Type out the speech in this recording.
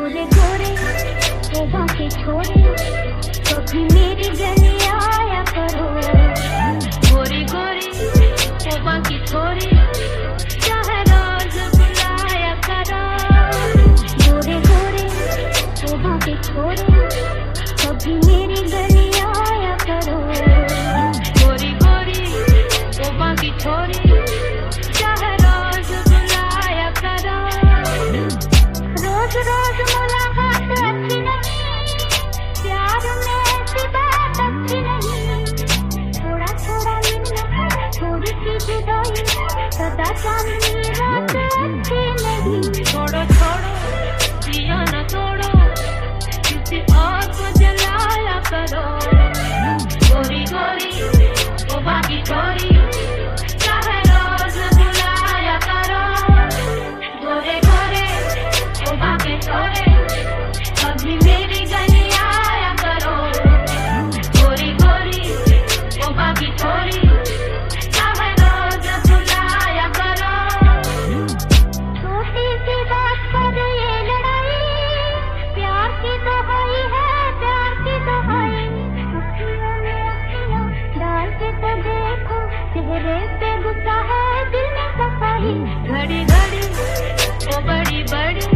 गोरे गोरे तोबा के छोरे कभी मेरी गली आया करो। गोरी गोरी तोबा की छोरी चाहे रोज बुलाया करो। गोरे गोरे तोबा के छोरे कभी मेरी गली आया करो। गोरी गोरी तोबा की छोरी चाहे रोज बुलाया करो। रोज रोज मुलाकात अच्छी नहीं, प्यार में ऐसी बात अच्छी नहीं। थोड़ा थोड़ा मिलना थोड़ी सी जुदाई सदा चांदनी रात अच्छी नहीं। छोड़ो छोड़ो जिया न तोड़ो किसी और को जलाया करो। गोरी गोरी तोबा की छोरी चाहे रोज बुलाया करो। गोरे गोरे तोबा के छोरे कभी मेरी गली आया करो। गोरी गोरी तोबा की छोरी चाहे रोज बुलाया करो। छोटी सी बात पर ये लड़ाई, प्यार की दुहाई है प्यार की दुहाई। अखियों में अखियां डाल के तो देखो, चेहरे पे गुस्सा है दिल में सफाई। घड़ी घड़ी वो बड़ी बड़ी